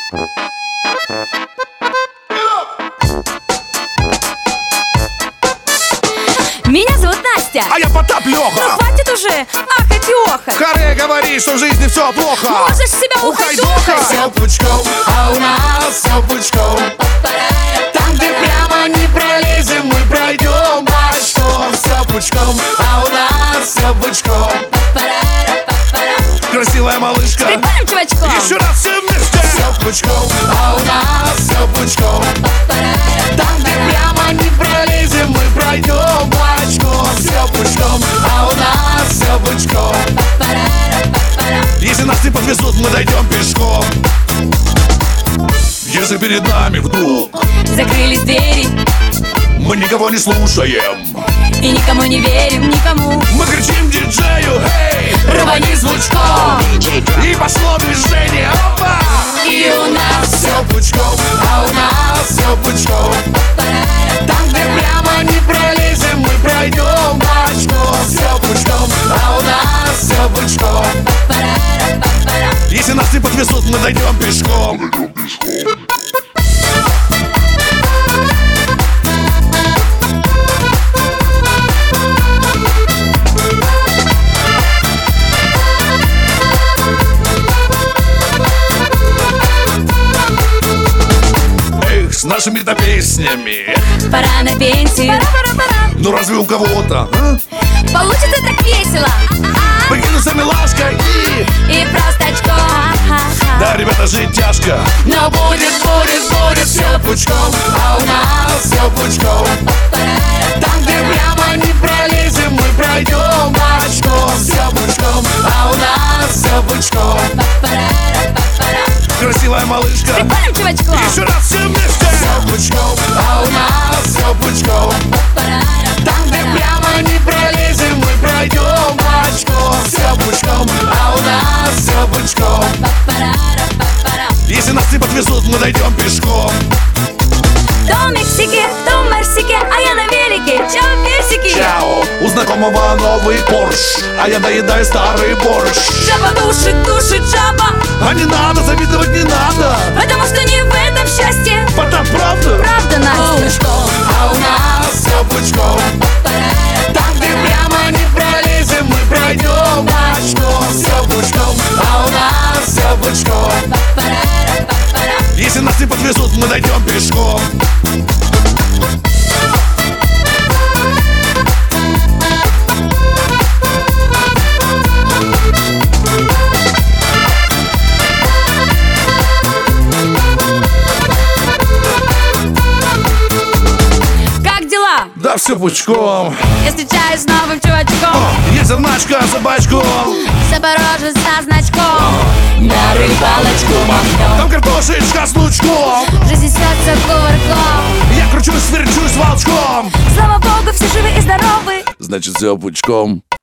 Меня зовут Настя. А я Потап Лёха. Ну хватит уже ахать и охать. Харе говорит, что в жизни все плохо. Можешь себя ухать-ухать. Все пучком, а у нас все пучком. Там, где прямо не пролезем, мы пройдем бочком. Все пучком, а у нас все пучком. Красивая малышка. Прикольным чувачком. Еще раз все вместе. Все пучком, а у нас все пучком. Там, где прямо не пролезем, мы пройдем бочком. Все пучком, а у нас все пучком. Если нас не подвезут, мы дойдем пешком. Если перед нами вдруг закрылись двери, мы никого не слушаем и никому не верим, никому. Мы кричим диджею: эй, рвани звучком. И пошло движение, опа! И у нас все пучком, а у нас все пучком. Там, где прямо не пролезем, мы пройдем бочком. Все пучком, а у нас все пучком. Если нас не подвезут, мы дойдем пешком. С нашими-то песнями пора на пенсию. Ну разве у кого-то получится так весело? прикинуться милашкой И простачком. Да, ребята, жить тяжко, но будет все пучком, а у нас все пучком. Там, где прямо не пролезем, мы пройдем бочком. Все пучком, а у нас все пучком. Красивая малышка. Прикольным чувачком. Еще раз все вместе. Все пучком, а у нас все пучком. Там, где прямо не пролезем, мы пройдем бочком. Все пучком, а у нас все пучком. Если нас не подвезут, мы дойдем пешком. То в Мексике, то в Марсике, а я на велике. Чао, персики. Чао, у знакомого новый Порш, а я доедаю старый борщ. Жаба душит жаба. А не надо, завидовать не надо, потому что не в этом счастье. Потап, правда? Правда, Настя. А у нас все пучком. Там, где прямо не пролезем, мы пройдем бочком. Все пучком, а у нас все пучком. Если нас не подвезут, мы дойдем пешком. Как дела? Да все пучком. Я встречаюсь с новым чувачком. Есть заначка за бачком. Запорожец со значком. На рыбалочку махнем. Там картошечка с лучком. Жизнь снется кувырком. Я кручусь, верчусь волчком. Слава богу, все живы и здоровы. Значит, все пучком.